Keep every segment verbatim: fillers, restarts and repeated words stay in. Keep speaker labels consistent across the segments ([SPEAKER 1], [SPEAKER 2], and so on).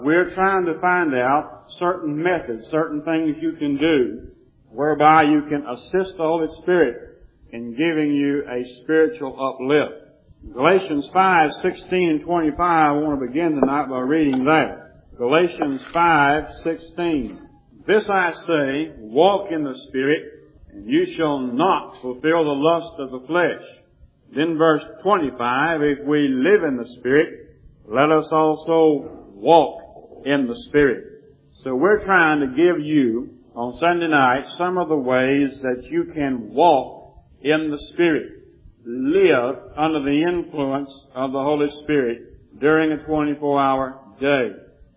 [SPEAKER 1] We're trying to find out certain methods, certain things you can do, whereby you can assist the Holy Spirit in giving you a spiritual uplift. Galatians five, sixteen and twenty-five, I want to begin tonight by reading that. Galatians five, sixteen. This I say, walk in the Spirit, and you shall not fulfill the lust of the flesh. Then verse twenty-five, if we live in the Spirit, let us also walk in the Spirit. So we're trying to give you, on Sunday night, some of the ways that you can walk in the Spirit. Live under the influence of the Holy Spirit during a twenty-four hour day.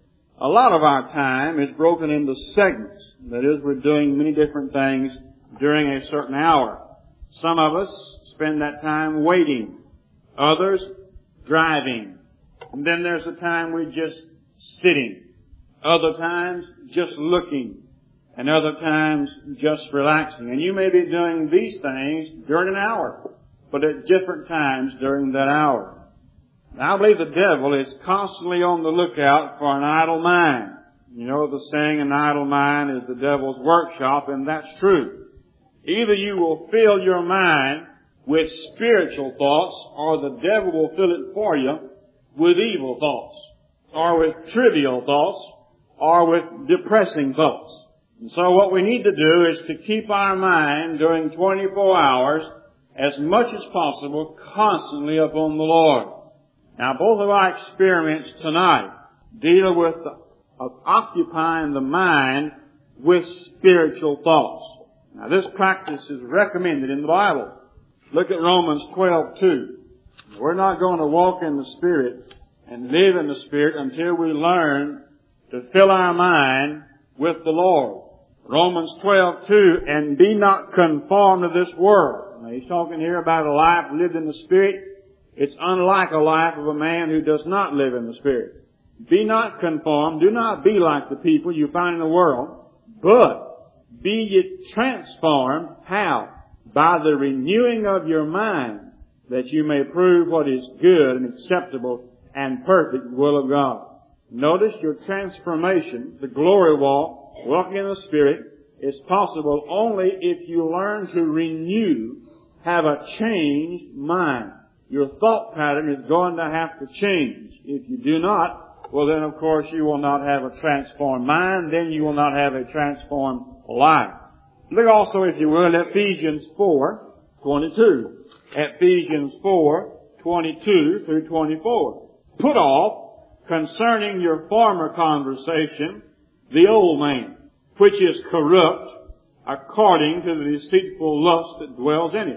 [SPEAKER 1] A lot of our time is broken into segments. That is, we're doing many different things during a certain hour. Some of us spend that time waiting. Others, driving. And then there's a time we're just sitting. Other times, just looking. And other times, just relaxing. And you may be doing these things during an hour, but at different times during that hour. Now, I believe the devil is constantly on the lookout for an idle mind. You know the saying, an idle mind is the devil's workshop, and that's true. Either you will fill your mind with spiritual thoughts, or the devil will fill it for you with evil thoughts, or with trivial thoughts, or with depressing thoughts. And so what we need to do is to keep our mind during twenty-four hours as much as possible constantly upon the Lord. Now, both of our experiments tonight deal with the, of occupying the mind with spiritual thoughts. Now, this practice is recommended in the Bible. Look at Romans twelve two. We're not going to walk in the Spirit and live in the Spirit until we learn to fill our mind with the Lord. Romans twelve two, and be not conformed to this world. Now, he's talking here about a life lived in the Spirit. It's unlike a life of a man who does not live in the Spirit. Be not conformed. Do not be like the people you find in the world, but be ye transformed. How? By the renewing of your mind, that you may prove what is good and acceptable and perfect will of God. Notice your transformation, the glory walk, walking in the Spirit, is possible only if you learn to renew, have a changed mind. Your thought pattern is going to have to change. If you do not, well then of course you will not have a transformed mind, then you will not have a transformed life. Look also, if you will, at Ephesians four twenty-two. Ephesians four twenty-two through twenty-four. Put off, concerning your former conversation, the old man, which is corrupt according to the deceitful lust that dwells in it.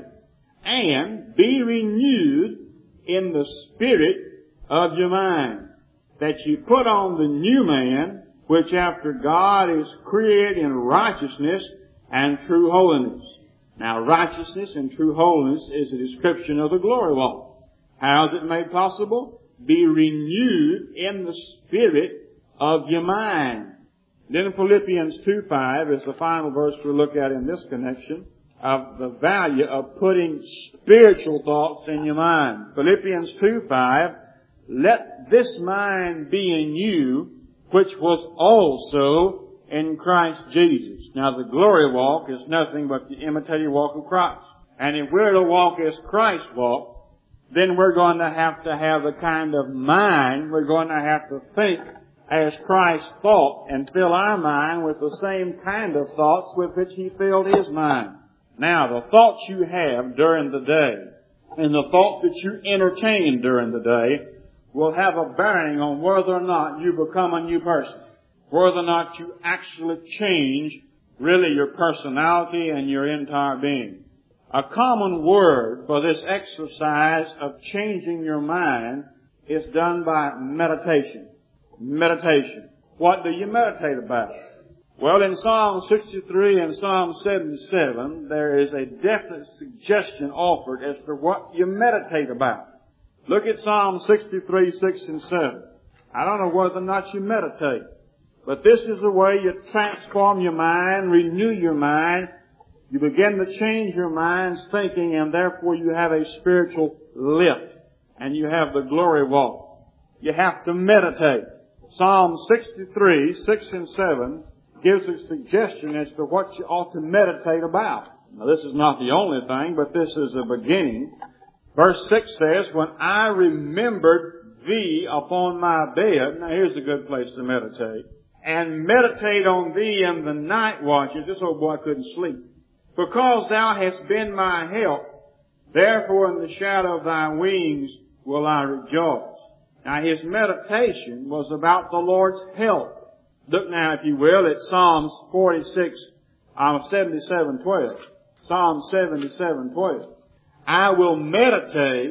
[SPEAKER 1] And be renewed in the spirit of your mind, that you put on the new man, which after God is created in righteousness and true holiness. Now, righteousness and true holiness is a description of the glory walk. How is it made possible? Be renewed in the spirit of your mind. Then Philippians two five is the final verse we'll look at in this connection, of the value of putting spiritual thoughts in your mind. Philippians two five, let this mind be in you, which was also in Christ Jesus. Now, the glory walk is nothing but the imitative walk of Christ. And if we're to walk as Christ walked, then we're going to have to have the kind of mind, we're going to have to think as Christ thought and fill our mind with the same kind of thoughts with which He filled His mind. Now, the thoughts you have during the day and the thoughts that you entertain during the day will have a bearing on whether or not you become a new person, whether or not you actually change really your personality and your entire being. A common word for this exercise of changing your mind is done by meditation. Meditation. What do you meditate about? Well, in Psalm sixty-three and Psalm seventy-seven, there is a definite suggestion offered as to what you meditate about. Look at Psalm sixty-three, six and seven. I don't know whether or not you meditate, but this is the way you transform your mind, renew your mind. You begin to change your mind's thinking, and therefore you have a spiritual lift, and you have the glory walk. You have to meditate. Psalm sixty-three, six and seven gives a suggestion as to what you ought to meditate about. Now, this is not the only thing, but this is a beginning. Verse six says, when I remembered thee upon my bed, now here's a good place to meditate, and meditate on thee in the night watches. This old boy couldn't sleep. Because thou hast been my help, therefore in the shadow of thy wings will I rejoice. Now his meditation was about the Lord's help. Look now, if you will, at Psalms forty-six, uh, seventy-seven, twelve. Psalm seventy-seven, twelve. I will meditate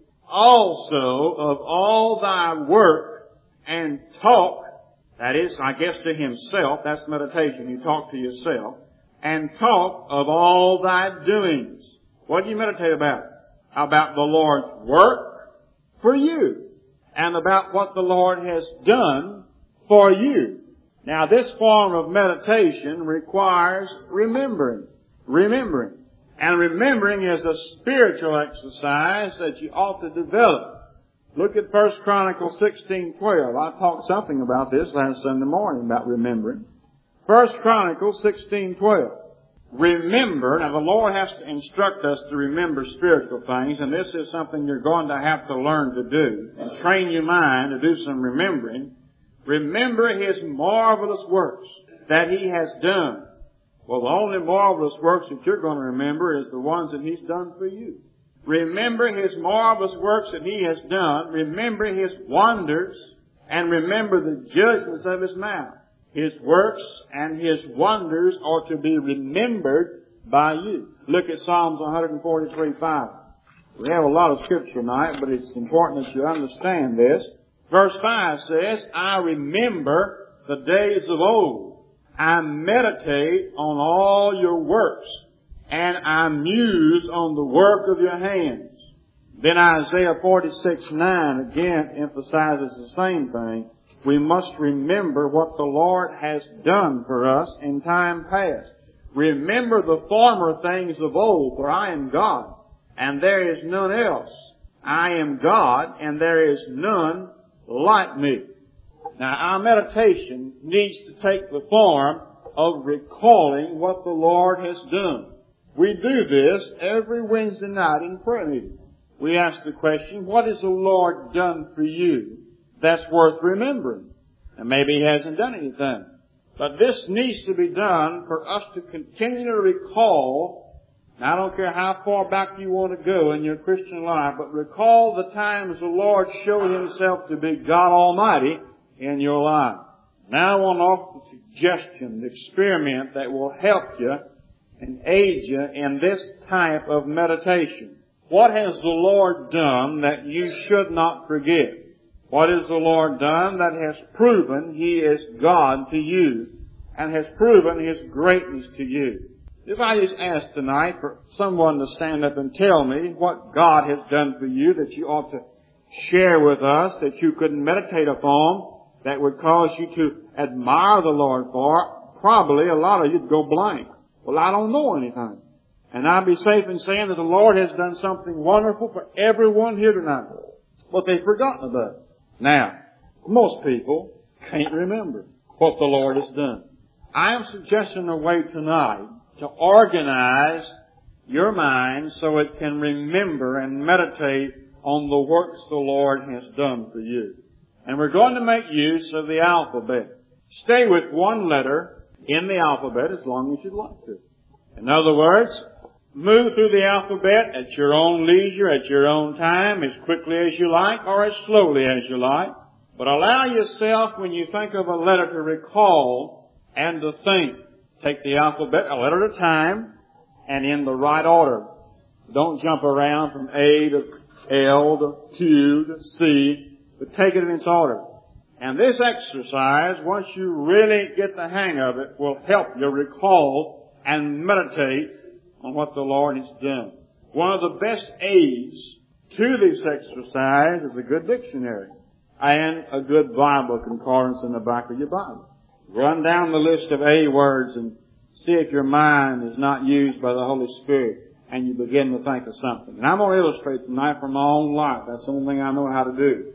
[SPEAKER 1] also of all thy work and talk, that is, I guess to himself, that's meditation, you talk to yourself, and talk of all thy doings. What do you meditate about? About the Lord's work for you, and about what the Lord has done for you. Now, this form of meditation requires remembering. Remembering. And remembering is a spiritual exercise that you ought to develop. Look at First Chronicles sixteen twelve. I talked something about this last Sunday morning about remembering. First Chronicles sixteen twelve. Remember, now the Lord has to instruct us to remember spiritual things, and this is something you're going to have to learn to do, and train your mind to do some remembering. Remember His marvelous works that He has done. Well, the only marvelous works that you're going to remember is the ones that He's done for you. Remember His marvelous works that He has done. Remember His wonders, and remember the judgments of His mouth. His works and His wonders are to be remembered by you. Look at Psalms one forty-three, five. We have a lot of scripture tonight, but it's important that you understand this. Verse five says, I remember the days of old. I meditate on all your works, and I muse on the work of your hands. Then Isaiah forty-six, nine again emphasizes the same thing. We must remember what the Lord has done for us in time past. Remember the former things of old, for I am God, and there is none else. I am God, and there is none like me. Now, our meditation needs to take the form of recalling what the Lord has done. We do this every Wednesday night in prayer meeting. We ask the question, what has the Lord done for you that's worth remembering? And maybe He hasn't done anything. But this needs to be done for us to continue to recall. Now, I don't care how far back you want to go in your Christian life, but recall the times the Lord showed Himself to be God Almighty in your life. Now I want to offer a suggestion, an experiment that will help you and aid you in this type of meditation. What has the Lord done that you should not forget? What has the Lord done that has proven He is God to you and has proven His greatness to you? If I just ask tonight for someone to stand up and tell me what God has done for you that you ought to share with us, that you could meditate upon, that would cause you to admire the Lord for, probably a lot of you'd go blank. Well, I don't know anything. And I'd be safe in saying that the Lord has done something wonderful for everyone here tonight. But they've forgotten about it. Now, most people can't remember what the Lord has done. I am suggesting a way tonight to organize your mind so it can remember and meditate on the works the Lord has done for you. And we're going to make use of the alphabet. Stay with one letter in the alphabet as long as you'd like to. In other words, move through the alphabet at your own leisure, at your own time, as quickly as you like or as slowly as you like. But allow yourself, when you think of a letter, to recall and to think. Take the alphabet a letter at a time and in the right order. Don't jump around from A to L to Q to C, but take it in its order. And this exercise, once you really get the hang of it, will help you recall and meditate on what the Lord has done. One of the best aids to this exercise is a good dictionary and a good Bible concordance in the back of your Bible. Run down the list of A words and see if your mind is not used by the Holy Spirit and you begin to think of something. And I'm going to illustrate tonight from my own life. That's the only thing I know how to do.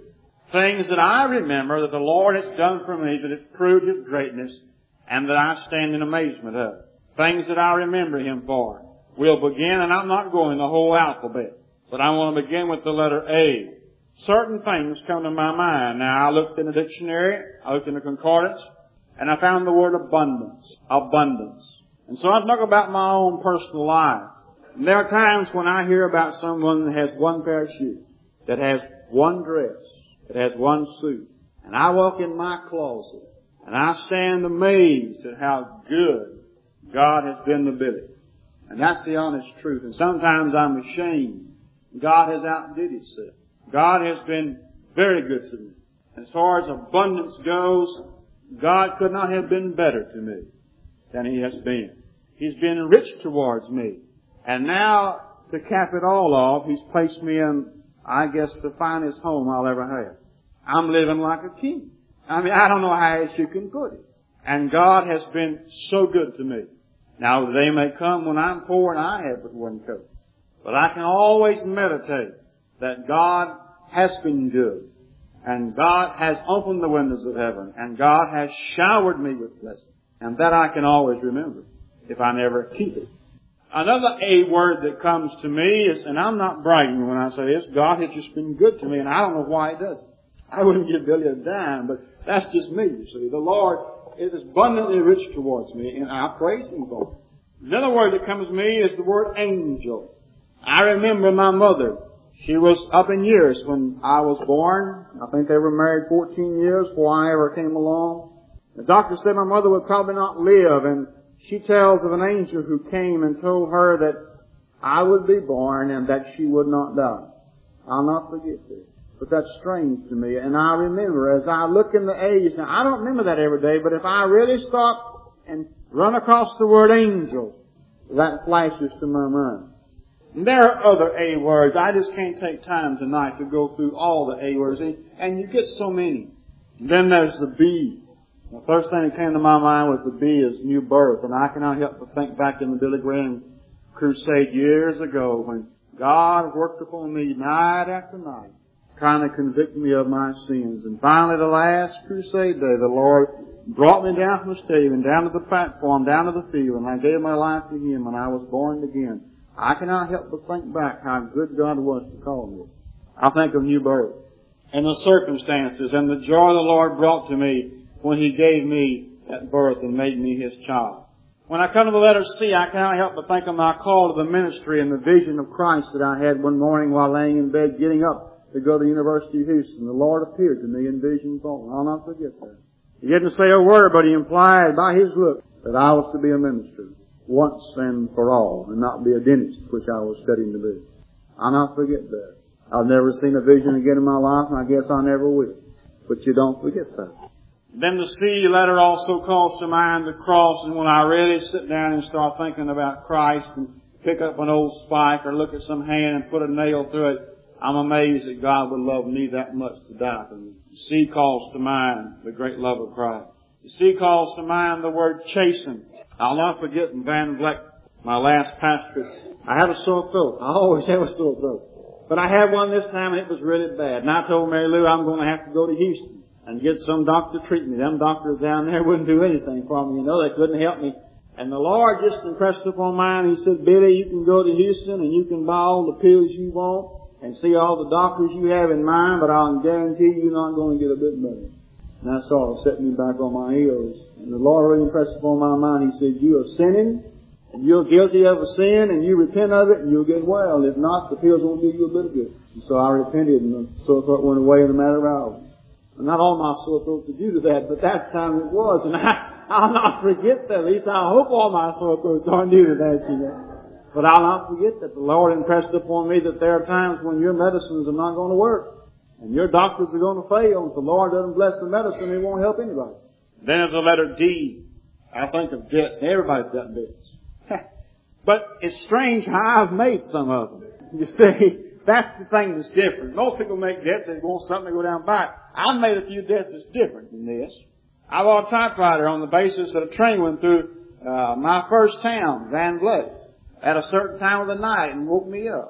[SPEAKER 1] Things that I remember that the Lord has done for me, that has proved His greatness, and that I stand in amazement of. Things that I remember Him for. We'll begin, and I'm not going the whole alphabet, but I want to begin with the letter A. Certain things come to my mind. Now, I looked in the dictionary, I looked in the concordance, and I found the word abundance. Abundance. And so I talk about my own personal life. And there are times when I hear about someone that has one pair of shoes, that has one dress, that has one suit. And I walk in my closet, and I stand amazed at how good God has been to Billy. And that's the honest truth. And sometimes I'm ashamed. God has outdid Himself. God has been very good to me. As far as abundance goes, God could not have been better to me than He has been. He's been rich towards me. And now, to cap it all off, He's placed me in, I guess, the finest home I'll ever have. I'm living like a king. I mean, I don't know how else you can put it. And God has been so good to me. Now, the day may come when I'm poor and I have but one coat. But I can always meditate that God has been good. And God has opened the windows of heaven. And God has showered me with blessings. And that I can always remember if I never keep it. Another A word that comes to me is, and I'm not bragging when I say this, God has just been good to me, and I don't know why He doesn't. I wouldn't give Billy a dime, but that's just me, you see. The Lord is abundantly rich towards me, and I praise Him for it. Another word that comes to me is the word angel. I remember my mother. She was up in years when I was born. I think they were married fourteen years before I ever came along. The doctor said my mother would probably not live, and she tells of an angel who came and told her that I would be born and that she would not die. I'll not forget this. But that's strange to me. And I remember as I look in the A's, now I don't remember that every day, but if I really stop and run across the word angel, that flashes to my mind. And there are other A words. I just can't take time tonight to go through all the A words. And you get so many. And then there's the B. The first thing that came to my mind was the B is new birth. And I cannot help but think back in the Billy Graham crusade years ago when God worked upon me night after night, trying to convict me of my sins. And finally, the last crusade day, the Lord brought me down from the stage and down to the platform, down to the field, and I gave my life to Him, and I was born again. I cannot help but think back how good God was to call me. I think of new birth and the circumstances and the joy the Lord brought to me when He gave me at birth and made me His child. When I come to the letter C, I cannot help but think of my call to the ministry and the vision of Christ that I had one morning while laying in bed getting up to go to the University of Houston. The Lord appeared to me in vision form. I'll not forget that. He didn't say a word, but He implied by His look that I was to be a minister once and for all and not be a dentist, which I was studying to be. I'll not forget that. I've never seen a vision again in my life, and I guess I never will. But you don't forget that. Then the C letter also calls to mind the cross, and when I really sit down and start thinking about Christ and pick up an old spike or look at some hand and put a nail through it, I'm amazed that God would love me that much to die for me. The C calls to mind the great love of Christ. The C calls to mind the word chasten. I'll not forget in Van Vleck, my last pastorate, I had a sore throat. I always have a sore throat. But I had one this time and it was really bad. And I told Mary Lou I'm going to have to go to Houston and get some doctor to treat me. Them doctors down there wouldn't do anything for me. You know, they couldn't help me. And the Lord just impressed upon mine. He said, Billy, you can go to Houston and you can buy all the pills you want and see all the doctors you have in mind, but I'll guarantee you're not going to get a bit better. And that sort of set me back on my heels. And the Lord really impressed upon my mind. He said, you are sinning, and you're guilty of a sin, and you repent of it, and you'll get well. If not, the pills won't do you a bit of good. And so I repented, and the sore throat went away in a matter of hours. And not all my sore throats are due to that, but that time it was. And I, I'll not forget that. At least I hope all my sore throats aren't due to that, you know. But I'll not forget that the Lord impressed upon me that there are times when your medicines are not going to work. And your doctors are going to fail. If the Lord doesn't bless the medicine, He won't help anybody. Then there's the letter D. I think of debts. Everybody's got debts. But it's strange how I've made some of them. You see, that's the thing that's different. Most people make debts, they want something to go down and buy. I've made a few debts that's different than this. I bought a typewriter on the basis that a train went through uh, my first town, Van Vleck, at a certain time of the night and woke me up.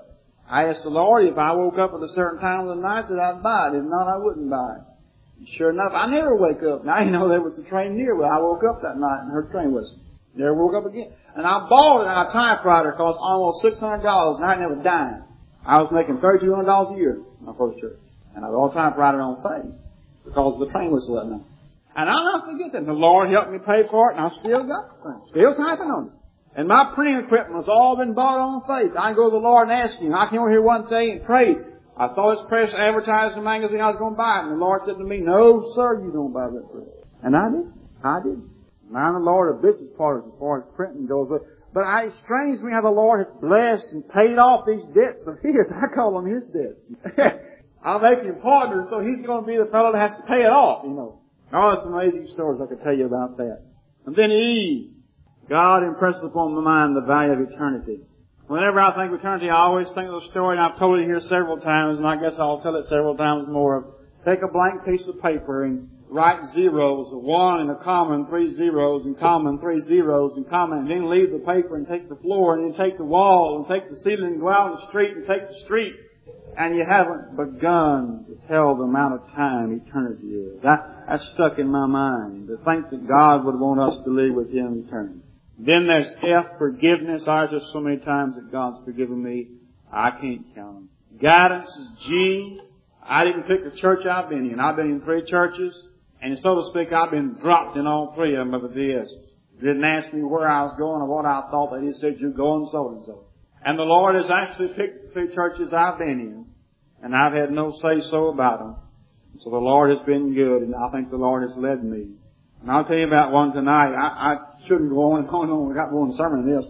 [SPEAKER 1] I asked the Lord if I woke up at a certain time of the night that I'd buy it. If not, I wouldn't buy it. Sure enough, I never wake up. Now, you know, there was a train near, but I woke up that night and heard the train whistle. Never woke up again. And I bought it, and a typewriter cost almost six hundred dollars, and I never died. I was making thirty-two hundred dollars a year in my first church. And I bought a typewriter on faith because of the train whistle that night. And I'll not forget that. The Lord helped me pay for it, and I still got it. Still typing on it. And my printing equipment was all been bought on faith. I can go to the Lord and ask Him. I came over here one day and prayed. I saw this press advertised in the magazine. I was going to buy it. And the Lord said to me, no, sir, you don't buy that press. And I did. I did. And I'm the Lord of business partners as far as printing goes. But, but I, it strains me how the Lord has blessed and paid off these debts of His. I call them His debts. I'll make Him partner, so He's going to be the fellow that has to pay it off, you know. Oh, there's some amazing stories I could tell you about that. And then Eve. God impresses upon my mind the value of eternity. Whenever I think of eternity, I always think of the story, and I've told it here several times, and I guess I'll tell it several times more. Take a blank piece of paper and write zeros, a one and a comma and three zeros, and comma and three zeros, and comma, and then leave the paper and take the floor, and then take the wall, and take the ceiling, and go out on the street, and take the street. And you haven't begun to tell the amount of time eternity is. That, that's stuck in my mind, to think that God would want us to live with Him eternally. Then there's F, forgiveness. There's just so many times that God's forgiven me, I can't count them. Guidance is G. I didn't pick the church I've been in. I've been in three churches, and so to speak, I've been dropped in all three of them with this. Didn't ask me where I was going or what I thought. They just said, you're going so and so. And the Lord has actually picked the three churches I've been in, and I've had no say-so about them. So the Lord has been good, and I think the Lord has led me. And I'll tell you about one tonight. I, I shouldn't go on and on and on. We got more in sermon than this.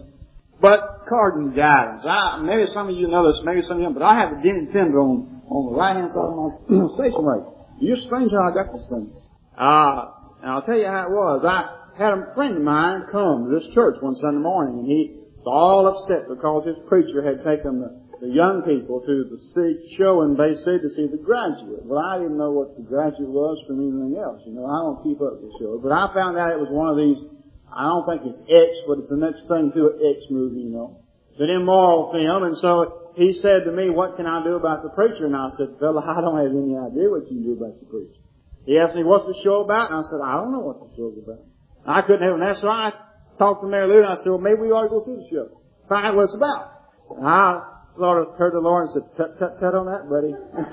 [SPEAKER 1] But cardinal guidance. I, maybe some of you know this, maybe some of you don't, but I have a Denny Tender on, on the right-hand side of my station rate. You're strange how I got this thing. Uh, and I'll tell you how it was. I had a friend of mine come to this church one Sunday morning, and he was all upset because his preacher had taken the the young people to the show in Bay City to see The Graduate. Well, I didn't know what The Graduate was from anything else. You know, I don't keep up with the show. But I found out it was one of these, I don't think it's X, but it's the next thing to an X movie, you know. It's an immoral film. And so he said to me, what can I do about the preacher? And I said, fella, I don't have any idea what you can do about the preacher. He asked me, what's the show about? And I said, I don't know what the show's about. I couldn't have an answer. So I talked to Mary Lou, and I said, well, maybe we ought to go see the show. Find out what it's about. And I Lord heard the Lord and said, tut, tut, tut on that, buddy.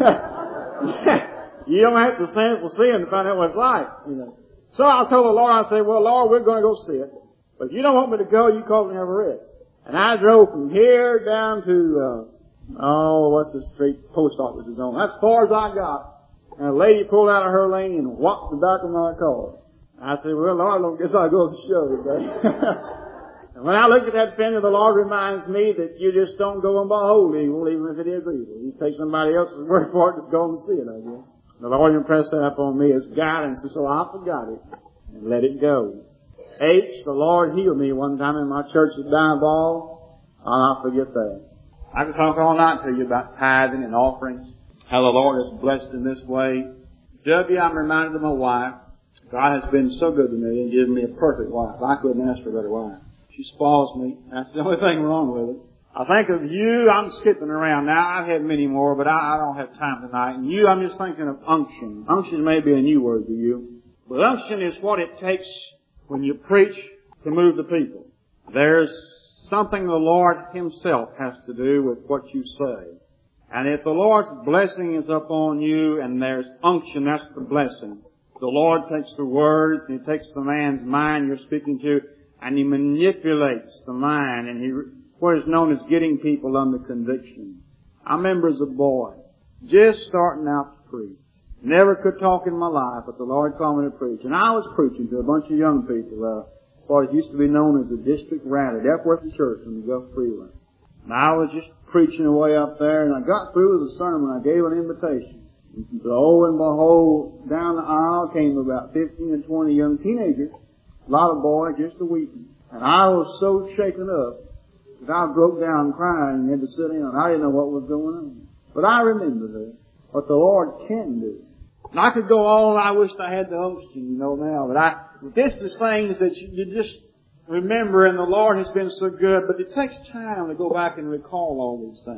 [SPEAKER 1] You don't have to stand for seeing to find out what it's like, you know. So I told the Lord, I said, well, Lord, we're going to go see it. But if you don't want me to go, you call me over it. And I drove from here down to, uh, oh, what's the street post office is on. That's as far as I got. And a lady pulled out of her lane and walked the back of my car. I said, well, Lord, I guess I'll go to the show today. And when I look at that fender, the Lord reminds me that you just don't go and behold evil, even if it is evil. You take somebody else's word for it, just go and see it, I guess. The Lord impressed that upon me as guidance, and so I forgot it and let it go. H, the Lord healed me one time in my church at Diboll. I'll not forget that. I could talk all night to you about tithing and offerings, how the Lord has blessed in this way. W, I'm reminded of my wife. God has been so good to me and given me a perfect wife. I couldn't ask for a better wife. She spoils me. That's the only thing wrong with it. I think of you, I'm skipping around now. I've had many more, but I, I don't have time tonight. And you, I'm just thinking of unction. Unction may be a new word to you. But unction is what it takes when you preach to move the people. There's something the Lord Himself has to do with what you say. And if the Lord's blessing is upon you and there's unction, that's the blessing. The Lord takes the words and He takes the man's mind you're speaking to, and He manipulates the mind, and He, what is known as getting people under conviction. I remember as a boy, just starting out to preach. Never could talk in my life, but the Lord called me to preach. And I was preaching to a bunch of young people, uh, what used to be known as the district rally, Epworth Church on the Gulf Freeway. And I was just preaching away up there, and I got through with the sermon. I gave an invitation. And lo and behold, down the aisle came about fifteen or twenty young teenagers. A lot of boys just a weeping. And I was so shaken up that I broke down crying and had to sit down. I didn't know what was going on. But I remember that, what the Lord can do. And I could go on. I wished I had the unction, you know, now. But I, this is things that you, you just remember, and the Lord has been so good. But it takes time to go back and recall all these things.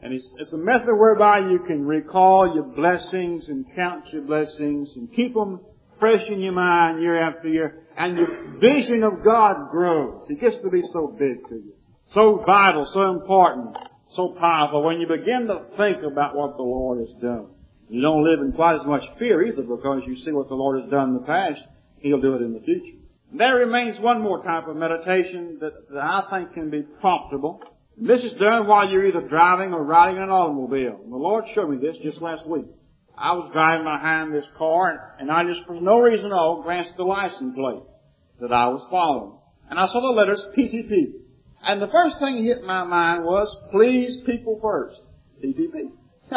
[SPEAKER 1] And it's, it's a method whereby you can recall your blessings and count your blessings and keep them fresh in your mind year after year. And your vision of God grows. It gets to be so big to you. So vital, so important, so powerful. When you begin to think about what the Lord has done, you don't live in quite as much fear either, because you see what the Lord has done in the past. He'll do it in the future. There remains one more type of meditation that, that I think can be profitable. This is done while you're either driving or riding in an automobile. And the Lord showed me this just last week. I was driving behind this car, and I just, for no reason at all, glanced at the license plate that I was following. And I saw the letters P T P. And the first thing that hit my mind was, please people first. P T P.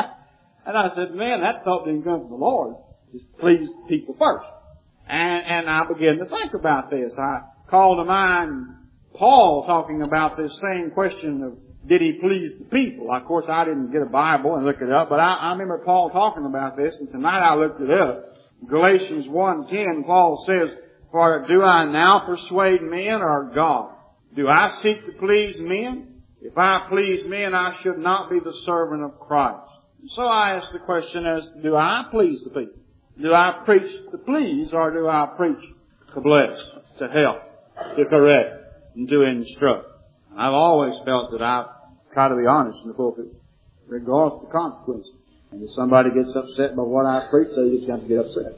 [SPEAKER 1] And I said, man, that thought didn't come from the Lord. Just please people first. And, and I began to think about this. I called to mind Paul talking about this same question of, did he please the people? Of course, I didn't get a Bible and look it up, but I, I remember Paul talking about this, and tonight I looked it up. Galatians one ten, Paul says, for do I now persuade men or God? Do I seek to please men? If I please men, I should not be the servant of Christ. So I asked the question as, do I please the people? Do I preach to please, or do I preach to bless, to help, to correct, and to instruct? I've always felt that I try to be honest in the pulpit, regardless of the consequences. And if somebody gets upset by what I preach, they just have to get upset.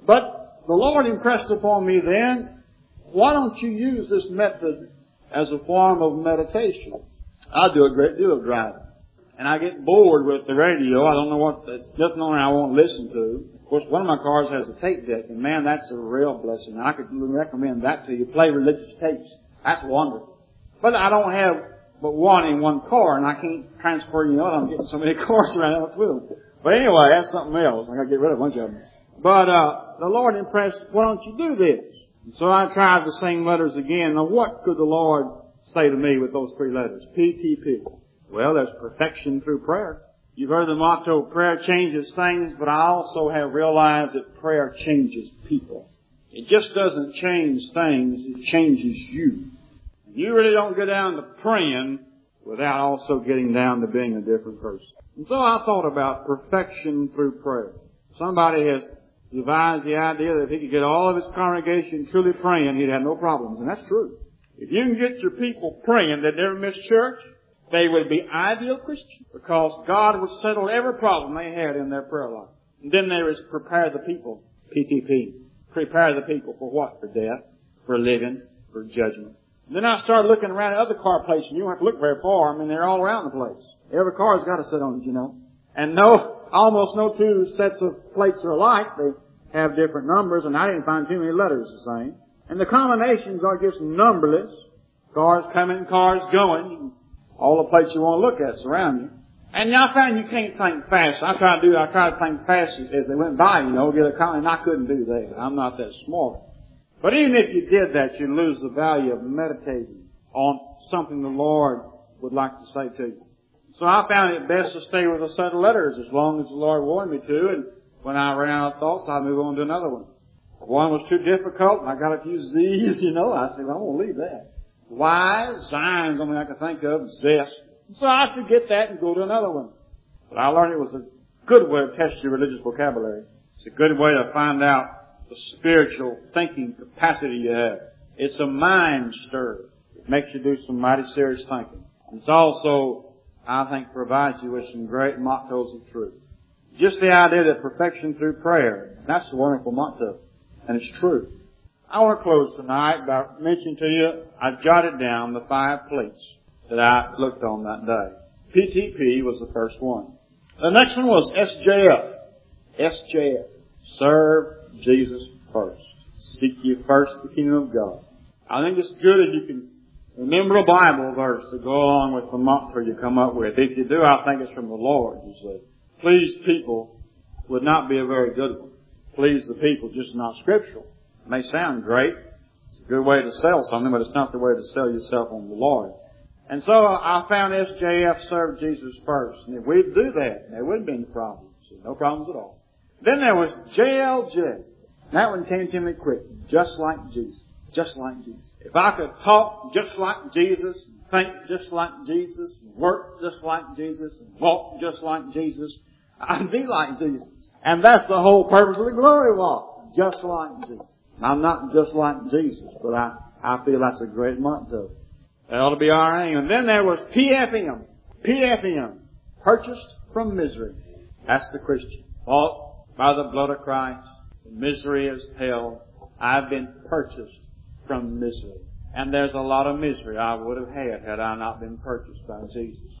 [SPEAKER 1] But the Lord impressed upon me then, why don't you use this method as a form of meditation? I do a great deal of driving. And I get bored with the radio. I don't know what, there's nothing on there I won't listen to. Of course, one of my cars has a tape deck, and man, that's a real blessing. I could recommend that to you. Play religious tapes. That's wonderful. But I don't have but one in one car, and I can't transfer, you know, I'm getting so many cars around with them. But anyway, that's something else. I gotta get rid of a bunch of them. But, uh, the Lord impressed, why don't you do this? And so I tried the same letters again. Now what could the Lord say to me with those three letters? P T P. Well, there's perfection through prayer. You've heard the motto, prayer changes things, but I also have realized that prayer changes people. It just doesn't change things, it changes you. You really don't get down to praying without also getting down to being a different person. And so I thought about perfection through prayer. Somebody has devised the idea that if he could get all of his congregation truly praying, he'd have no problems. And that's true. If you can get your people praying that never miss church, they would be ideal Christians, because God would settle every problem they had in their prayer life. And then there is prepare the people, P T P. Prepare the people for what? For death, for living, for judgment. And then I started looking around at other car places. You don't have to look very far. I mean, they're all around the place. Every car's got to sit on it, you know. And no, almost no two sets of plates are alike. They have different numbers, and I didn't find too many letters the same. And the combinations are just numberless. Cars coming, cars going. All the places you want to look at surround you. And I found you can't think fast. I tried to do, I tried to think fast as they went by, you know, get a comment, and I couldn't do that. I'm not that smart. But even if you did that, you'd lose the value of meditating on something the Lord would like to say to you. So I found it best to stay with a set of letters as long as the Lord wanted me to, and when I ran out of thoughts, I'd move on to another one. One was too difficult, and I got a few Z's, you know. I said, well, I'm going to leave that. Y, Zion's only I can think of, Zest. So I forget that and go to another one. But I learned it was a good way to test your religious vocabulary. It's a good way to find out the spiritual thinking capacity you have. It's a mind stir. It makes you do some mighty serious thinking. It's also, I think, provides you with some great mottos of truth. Just the idea that perfection through prayer, that's a wonderful motto. And it's true. I want to close tonight by mentioning to you, I jotted down the five plates that I looked on that day. P T P was the first one. The next one was S J F. S J F. Serve Jesus first. Seek ye first the kingdom of God. I think it's good if you can remember a Bible verse to go along with the mantra you come up with. If you do, I think it's from the Lord, you see. Please people would not be a very good one. Please the people, just not scriptural. It may sound great. It's a good way to sell something, but it's not the way to sell yourself on the Lord. And so I found S J F, serve Jesus first. And if we'd do that, there wouldn't be any problems. No problems at all. Then there was J L J. That one came to me quick. Just like Jesus. Just like Jesus. If I could talk just like Jesus, think just like Jesus, work just like Jesus, walk just like Jesus. I'd be like Jesus. And that's the whole purpose of the glory walk. Just like Jesus. I'm not just like Jesus, but I, I feel that's a great motto. That ought to be our aim. And then there was P F M. P F M. Purchased from misery. That's the Christian. Bought by the blood of Christ. Misery is hell. I've been purchased from misery. And there's a lot of misery I would have had had I not been purchased by Jesus.